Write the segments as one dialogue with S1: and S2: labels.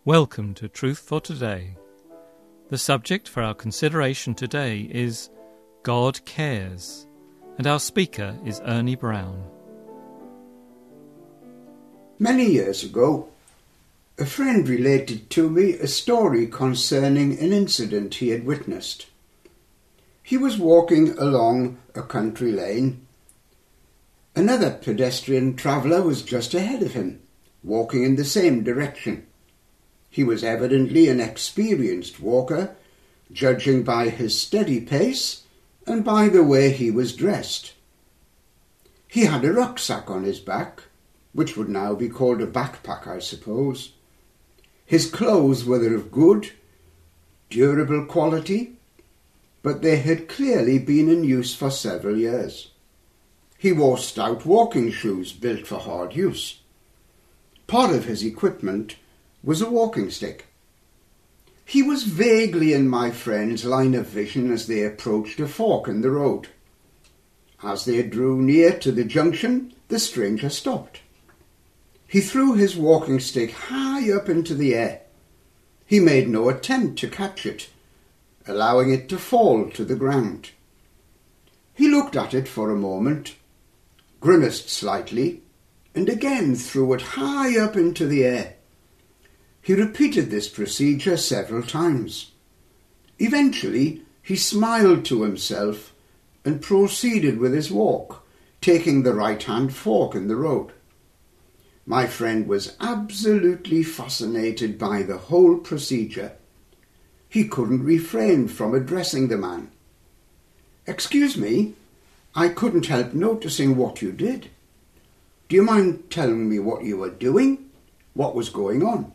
S1: Welcome to Truth for Today. The subject for our consideration today is God Cares, and our speaker is Ernie Brown.
S2: Many years ago, a friend related to me a story concerning an incident he had witnessed. He was walking along a country lane. Another pedestrian traveller was just ahead of him, walking in the same direction. He was evidently an experienced walker, judging by his steady pace and by the way he was dressed. He had a rucksack on his back, which would now be called a backpack, I suppose. His clothes were of good, durable quality, but they had clearly been in use for several years. He wore stout walking shoes built for hard use. Part of his equipment was a walking stick. He was vaguely in my friend's line of vision as they approached a fork in the road. As they drew near to the junction, the stranger stopped. He threw his walking stick high up into the air. He made no attempt to catch it, allowing it to fall to the ground. He looked at it for a moment, grimaced slightly, and again threw it high up into the air. He repeated this procedure several times. Eventually, he smiled to himself and proceeded with his walk, taking the right-hand fork in the road. My friend was absolutely fascinated by the whole procedure. He couldn't refrain from addressing the man. "Excuse me, I couldn't help noticing what you did. Do you mind telling me what you were doing? What was going on?"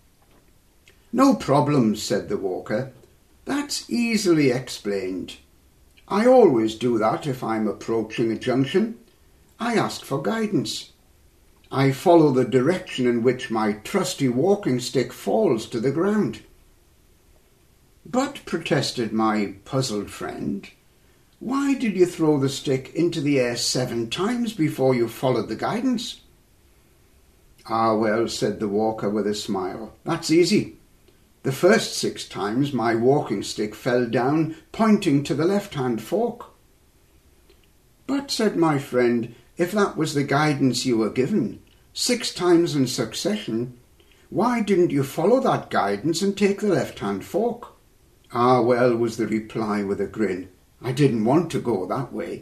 S2: "No problem," said the walker. "That's easily explained. I always do that if I'm approaching a junction. I ask for guidance. I follow the direction in which my trusty walking stick falls to the ground." "But," protested my puzzled friend, "why did you throw the stick into the air 7 times before you followed the guidance?" "Ah, well," said the walker with a smile, "that's easy. The first 6 times my walking stick fell down pointing to the left-hand fork." "But," said my friend, "if that was the guidance you were given, 6 times in succession, why didn't you follow that guidance and take the left-hand fork?" "Ah, well," was the reply with a grin, "I didn't want to go that way."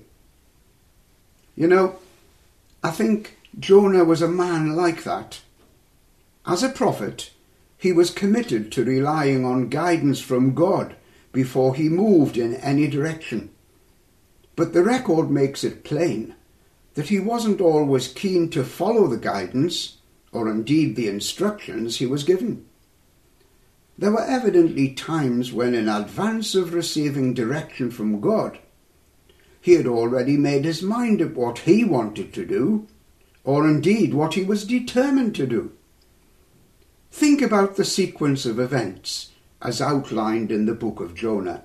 S2: You know, I think Jonah was a man like that. As a prophet, he was committed to relying on guidance from God before he moved in any direction. But the record makes it plain that he wasn't always keen to follow the guidance, or indeed the instructions he was given. There were evidently times when, in advance of receiving direction from God, he had already made his mind up what he wanted to do, or indeed what he was determined to do. Think about the sequence of events as outlined in the book of Jonah.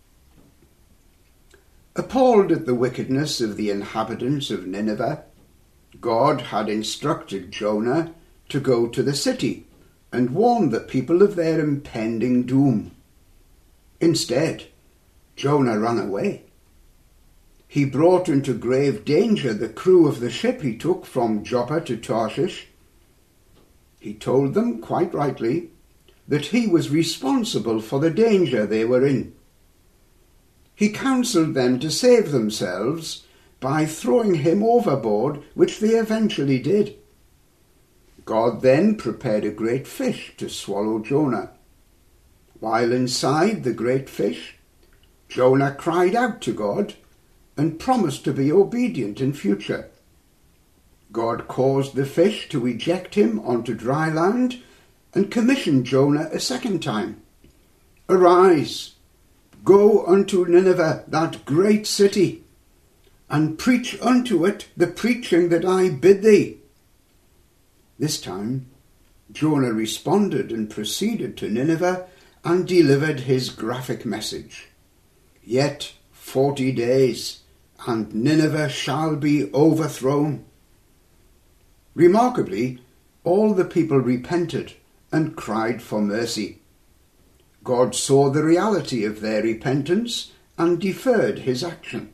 S2: Appalled at the wickedness of the inhabitants of Nineveh, God had instructed Jonah to go to the city and warn the people of their impending doom. Instead, Jonah ran away. He brought into grave danger the crew of the ship he took from Joppa to Tarshish. He told them, quite rightly, that he was responsible for the danger they were in. He counselled them to save themselves by throwing him overboard, which they eventually did. God then prepared a great fish to swallow Jonah. While inside the great fish, Jonah cried out to God and promised to be obedient in future. God caused the fish to eject him onto dry land and commissioned Jonah a second time. "Arise, go unto Nineveh, that great city, and preach unto it the preaching that I bid thee." This time, Jonah responded and proceeded to Nineveh and delivered his graphic message. "Yet 40 days, and Nineveh shall be overthrown." Remarkably, all the people repented and cried for mercy. God saw the reality of their repentance and deferred his action.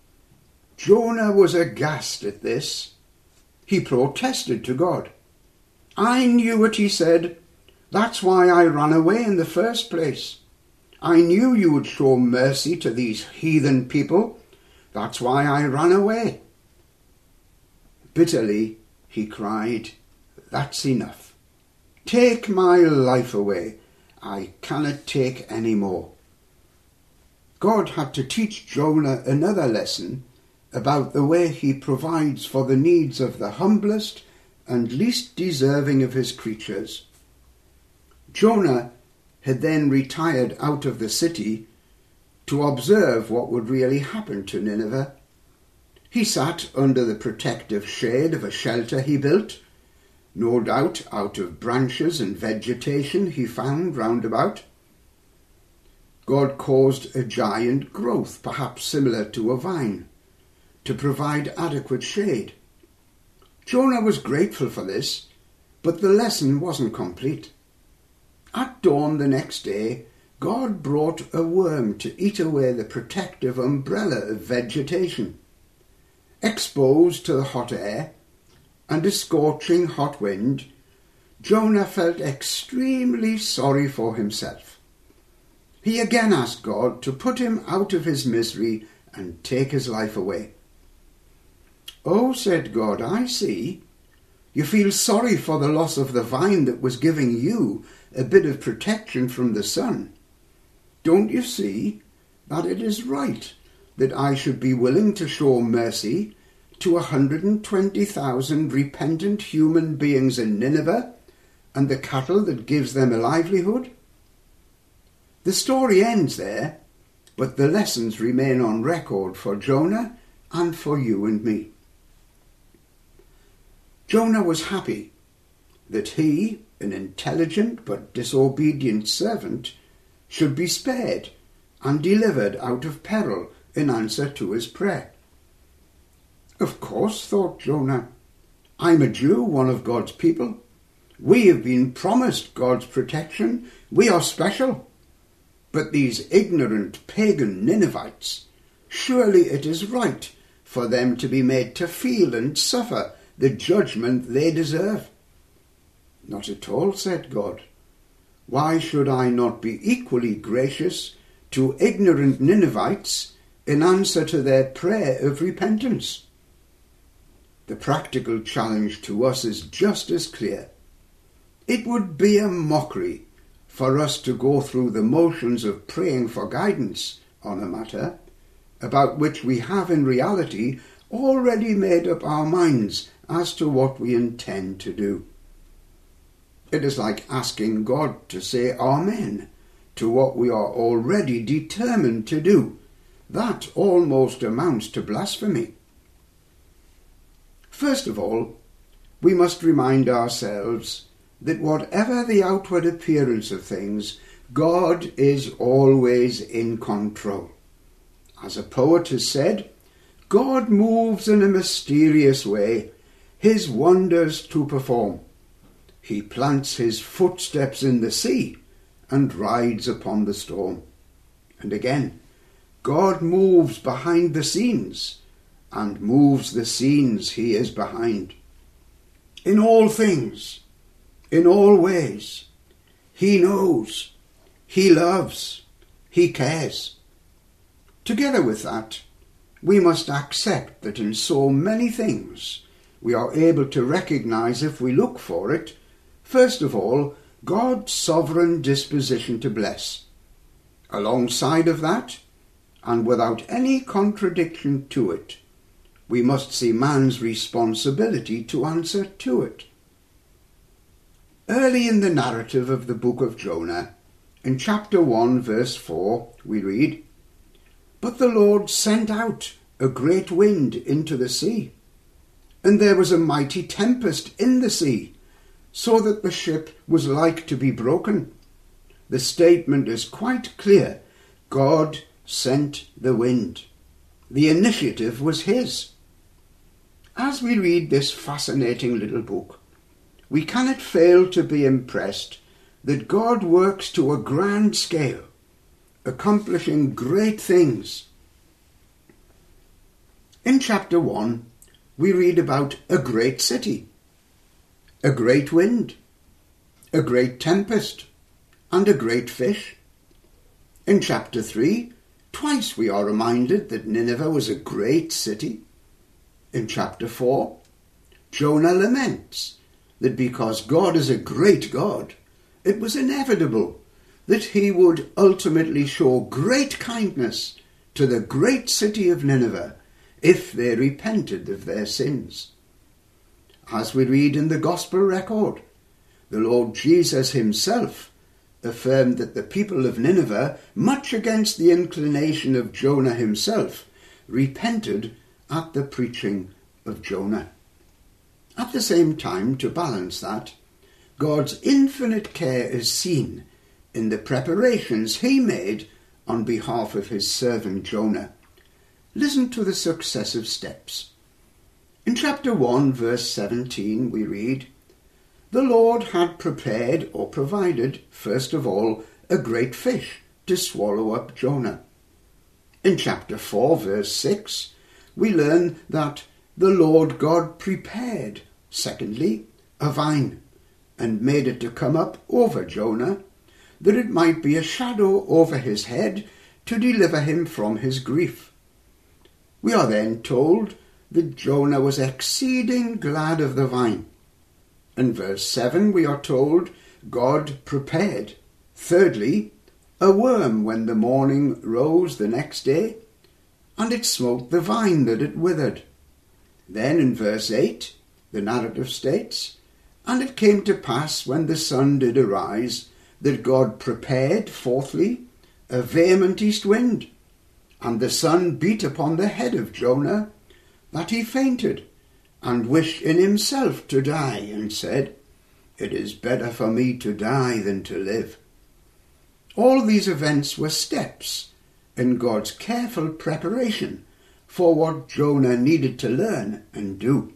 S2: Jonah was aghast at this. He protested to God. "I knew it," he said. "That's why I ran away in the first place. I knew you would show mercy to these heathen people. That's why I ran away." Bitterly, he cried, "That's enough. Take my life away. I cannot take any more." God had to teach Jonah another lesson about the way he provides for the needs of the humblest and least deserving of his creatures. Jonah had then retired out of the city to observe what would really happen to Nineveh. He sat under the protective shade of a shelter he built, no doubt out of branches and vegetation he found round about. God caused a giant growth, perhaps similar to a vine, to provide adequate shade. Jonah was grateful for this, but the lesson wasn't complete. At dawn the next day, God brought a worm to eat away the protective umbrella of vegetation. Exposed to the hot air and a scorching hot wind, Jonah felt extremely sorry for himself. He again asked God to put him out of his misery and take his life away. "Oh," said God, "I see. You feel sorry for the loss of the vine that was giving you a bit of protection from the sun. Don't you see that it is right that I should be willing to show mercy to 120,000 repentant human beings in Nineveh and the cattle that gives them a livelihood?" The story ends there, but the lessons remain on record for Jonah and for you and me. Jonah was happy that he, an intelligent but disobedient servant, should be spared and delivered out of peril in answer to his prayer. "Of course," thought Jonah, "I'm a Jew, one of God's people. We have been promised God's protection. We are special. But these ignorant pagan Ninevites, surely it is right for them to be made to feel and suffer the judgment they deserve." "Not at all," said God. "Why should I not be equally gracious to ignorant Ninevites in answer to their prayer of repentance?" The practical challenge to us is just as clear. It would be a mockery for us to go through the motions of praying for guidance on a matter about which we have in reality already made up our minds as to what we intend to do. It is like asking God to say Amen to what we are already determined to do. That almost amounts to blasphemy. First of all, we must remind ourselves that whatever the outward appearance of things, God is always in control. As a poet has said, God moves in a mysterious way, his wonders to perform. He plants his footsteps in the sea and rides upon the storm. And again, God moves behind the scenes and moves the scenes he is behind. In all things, in all ways, he knows, he loves, he cares. Together with that, we must accept that in so many things we are able to recognize, if we look for it, first of all, God's sovereign disposition to bless. Alongside of that, and without any contradiction to it, we must see man's responsibility to answer to it. Early in the narrative of the book of Jonah, in chapter 1, verse 4, we read, "But the Lord sent out a great wind into the sea, and there was a mighty tempest in the sea, so that the ship was like to be broken." The statement is quite clear. God sent the wind. The initiative was his. As we read this fascinating little book, we cannot fail to be impressed that God works to a grand scale, accomplishing great things. In chapter 1, we read about a great city, a great wind, a great tempest, and a great fish. In chapter 3, twice we are reminded that Nineveh was a great city. In chapter 4, Jonah laments that because God is a great God, it was inevitable that he would ultimately show great kindness to the great city of Nineveh if they repented of their sins. As we read in the Gospel record, the Lord Jesus himself affirmed that the people of Nineveh, much against the inclination of Jonah himself, repented at the preaching of Jonah. At the same time, to balance that, God's infinite care is seen in the preparations he made on behalf of his servant Jonah. Listen to the successive steps. In chapter 1, verse 17, we read, "The Lord had prepared or provided, first of all, a great fish to swallow up Jonah." In chapter 4, verse 6, we learn that the Lord God prepared, secondly, a vine, and made it to come up over Jonah, that it might be a shadow over his head to deliver him from his grief. We are then told that Jonah was exceeding glad of the vine. In verse 7 we are told God prepared, thirdly, a worm when the morning rose the next day, and it smote the vine that it withered. Then in verse 8 the narrative states, "And it came to pass when the sun did arise, that God prepared, fourthly, a vehement east wind, and the sun beat upon the head of Jonah, that he fainted, and wished in himself to die, and said, It is better for me to die than to live." All these events were steps in God's careful preparation for what Jonah needed to learn and do.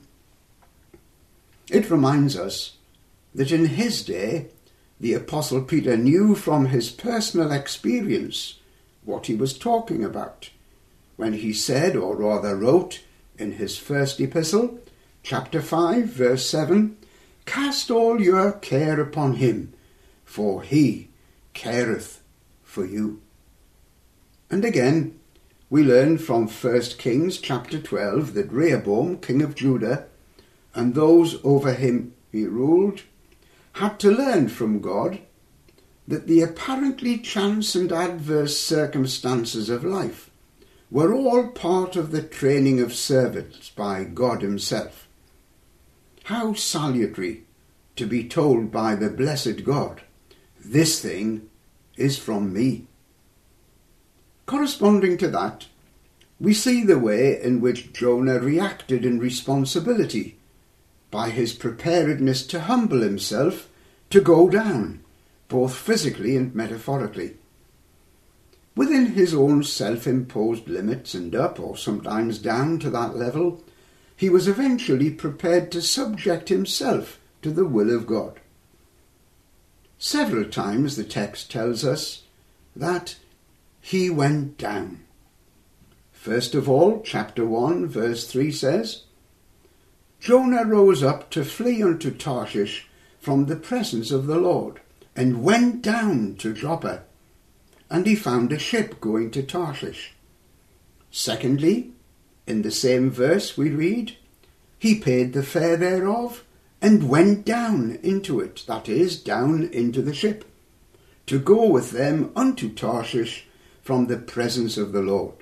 S2: It reminds us that in his day, the Apostle Peter knew from his personal experience what he was talking about when he said, or rather wrote, in his first epistle, chapter 5, verse 7, "Cast all your care upon him, for he careth for you." And again, we learn from 1 Kings chapter 12 that Rehoboam, king of Judah, and those over him he ruled, had to learn from God that the apparently chance and adverse circumstances of life were all part of the training of servants by God himself. How salutary to be told by the blessed God, "This thing is from me." Corresponding to that, we see the way in which Jonah reacted in responsibility by his preparedness to humble himself, to go down, both physically and metaphorically. Within his own self-imposed limits and up, or sometimes down to that level, he was eventually prepared to subject himself to the will of God. Several times the text tells us that he went down. First of all, chapter 1, verse 3 says, "Jonah rose up to flee unto Tarshish from the presence of the Lord, and went down to Joppa, and he found a ship going to Tarshish." Secondly, in the same verse we read, "He paid the fare thereof, and went down into it," that is, down into the ship, "to go with them unto Tarshish from the presence of the Lord."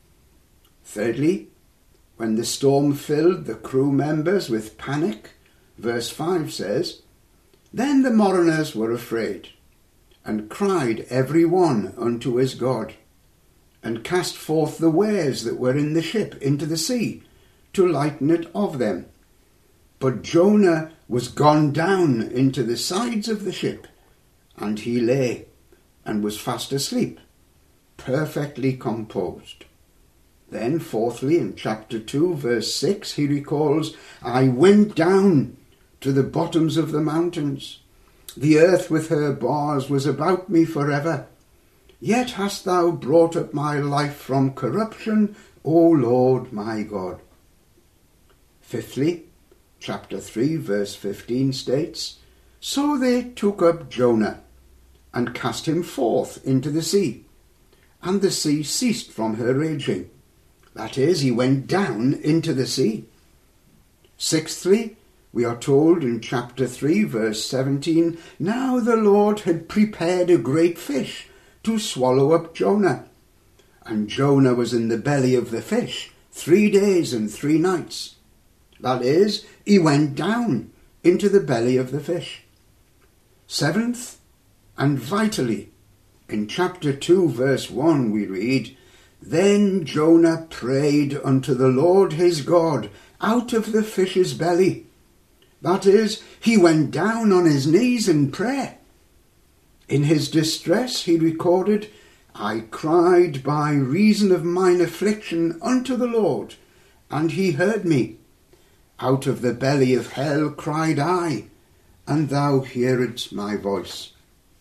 S2: Thirdly, when the storm filled the crew members with panic, verse 5 says, "Then the mariners were afraid, and cried every one unto his God, and cast forth the wares that were in the ship into the sea, to lighten it of them. But Jonah was gone down into the sides of the ship, and he lay, and was fast asleep, perfectly composed." Then, fourthly, in chapter 2, verse 6, he recalls, "I went down to the bottoms of the mountains. The earth with her bars was about me forever. Yet hast thou brought up my life from corruption, O Lord my God. Fifthly, chapter 3, verse 15 states, So they took up Jonah, and cast him forth into the sea, and the sea ceased from her raging. That is, he went down into the sea. Sixthly, we are told in chapter 3, verse 17, Now the Lord had prepared a great fish to swallow up Jonah. And Jonah was in the belly of the fish 3 days and 3 nights. That is, he went down into the belly of the fish. Seventh, and vitally, in chapter 2, verse 1 we read, Then Jonah prayed unto the Lord his God out of the fish's belly. That is, he went down on his knees in prayer. In his distress, he recorded, I cried by reason of mine affliction unto the Lord, and he heard me. Out of the belly of hell cried I, and thou hearedst my voice.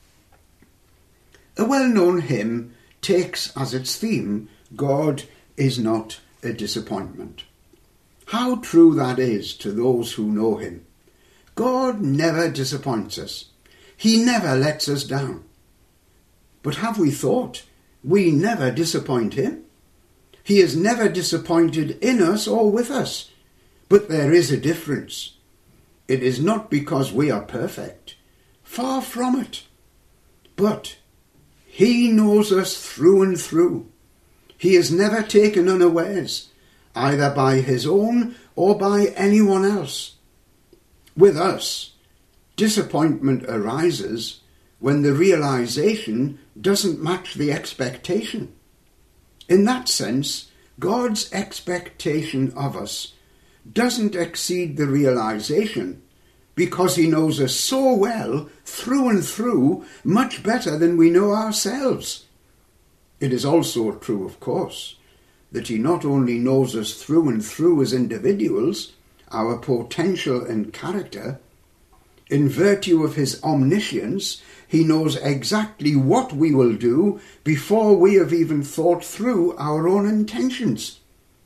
S2: A well-known hymn takes as its theme, God is not a disappointment. How true that is to those who know him. God never disappoints us. He never lets us down. But have we thought we never disappoint him? He is never disappointed in us or with us. But there is a difference. It is not because we are perfect. Far from it. But he knows us through and through. He is never taken unawares, either by his own or by anyone else. With us, disappointment arises when the realization doesn't match the expectation. In that sense, God's expectation of us doesn't exceed the realization because he knows us so well, through and through, much better than we know ourselves. It is also true, of course, that he not only knows us through and through as individuals, our potential and character, in virtue of his omniscience, he knows exactly what we will do before we have even thought through our own intentions.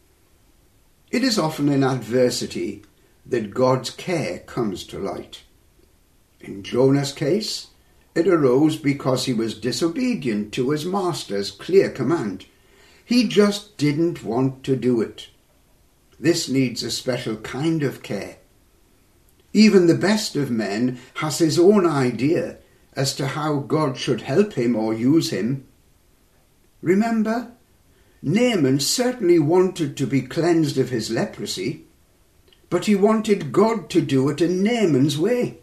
S2: It is often in adversity that God's care comes to light. In Jonah's case, it arose because he was disobedient to his master's clear command. He just didn't want to do it. This needs a special kind of care. Even the best of men has his own idea as to how God should help him or use him. Remember, Naaman certainly wanted to be cleansed of his leprosy, but he wanted God to do it in Naaman's way.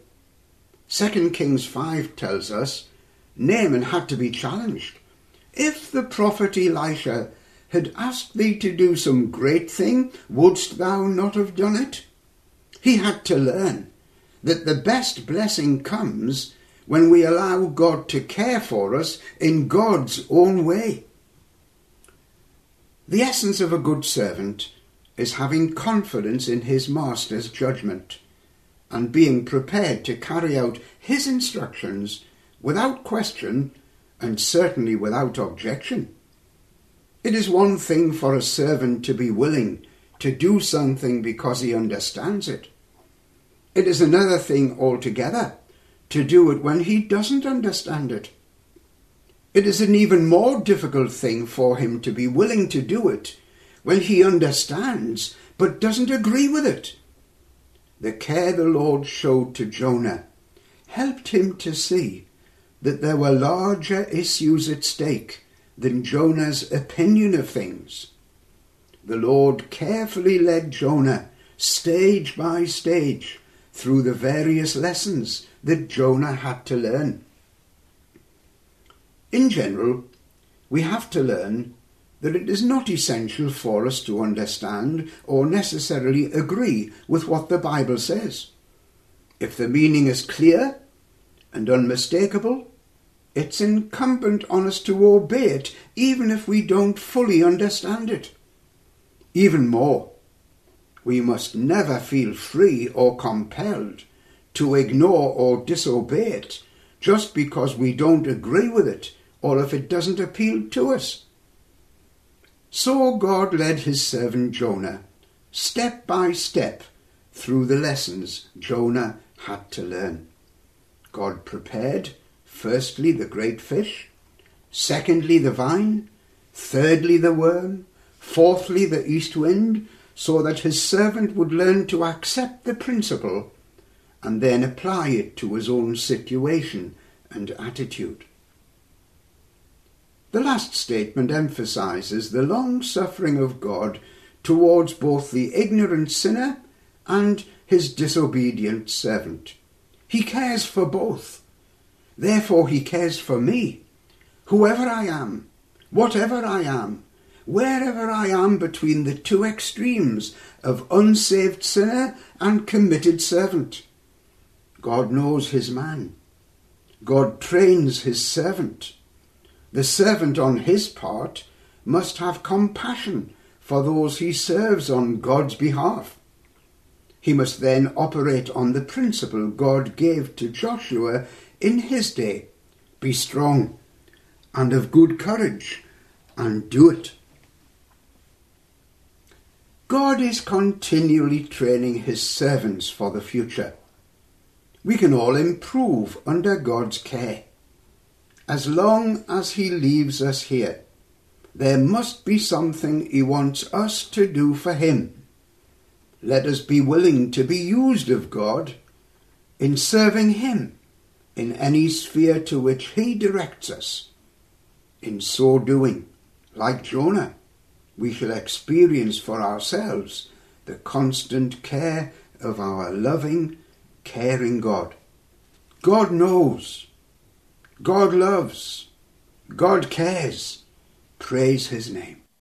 S2: 2 Kings 5 tells us Naaman had to be challenged. If the prophet Elisha had asked thee to do some great thing, wouldst thou not have done it? He had to learn that the best blessing comes when we allow God to care for us in God's own way. The essence of a good servant is having confidence in his master's judgment and being prepared to carry out his instructions without question and certainly without objection. It is one thing for a servant to be willing to do something because he understands it. It is another thing altogether to do it when he doesn't understand it. It is an even more difficult thing for him to be willing to do it when he understands but doesn't agree with it. The care the Lord showed to Jonah helped him to see that there were larger issues at stake than Jonah's opinion of things. The Lord carefully led Jonah stage by stage through the various lessons that Jonah had to learn. In general, we have to learn that it is not essential for us to understand or necessarily agree with what the Bible says. If the meaning is clear and unmistakable, it's incumbent on us to obey it even if we don't fully understand it. Even more, we must never feel free or compelled to ignore or disobey it just because we don't agree with it or if it doesn't appeal to us. So God led his servant Jonah step by step through the lessons Jonah had to learn. God prepared, firstly, the great fish, secondly, the vine, thirdly, the worm, fourthly, the east wind, so that his servant would learn to accept the principle and then apply it to his own situation and attitude. The last statement emphasizes the long-suffering of God towards both the ignorant sinner and his disobedient servant. He cares for both. Therefore he cares for me, whoever I am, whatever I am, wherever I am between the two extremes of unsaved sinner and committed servant. God knows his man. God trains his servant. The servant on his part must have compassion for those he serves on God's behalf. He must then operate on the principle God gave to Joshua in his day. Be strong and of good courage, and do it. God is continually training his servants for the future. We can all improve under God's care. As long as he leaves us here, there must be something he wants us to do for him. Let us be willing to be used of God in serving him in any sphere to which he directs us. In so doing, like Jonah, we shall experience for ourselves the constant care of our loving, caring God. God knows. God loves. God cares. Praise his name.